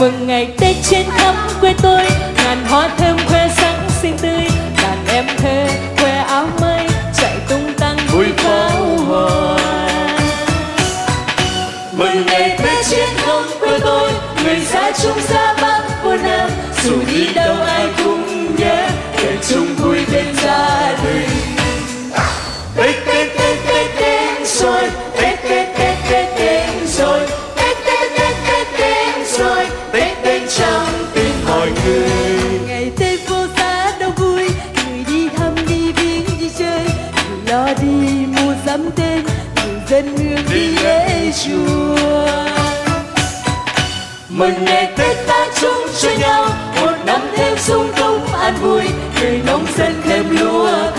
Mừng ngày Tết trên khắp quê tôi, ngàn hoa thơm khoe sắc xinh tươi, đàn em thơ khoe áo mới chạy tung tăng vui pháo hoa. Mừng ngày Tết trên khắp quê tôi, người xa Trung xa Bắc vô Nam, dù đi đâu ai cũng nhớ kể chung vui bên gia đình. Tết Tết Tết Tết đến rồi, Tết Tết Tết Tết đến rồi, Tết Tết Tết Tết đến rồi, Tết đến trong tim mọi người. Ngày Tết vô giá đâu vui, người đi thăm đi viếng đi chơi, người lo đi mua sắm Tết, người dân hương đi lễ chùa. Mừng ngày Tết ta chung cho nhau, một năm thêm sung túc an vui, người nông dân thêm lúa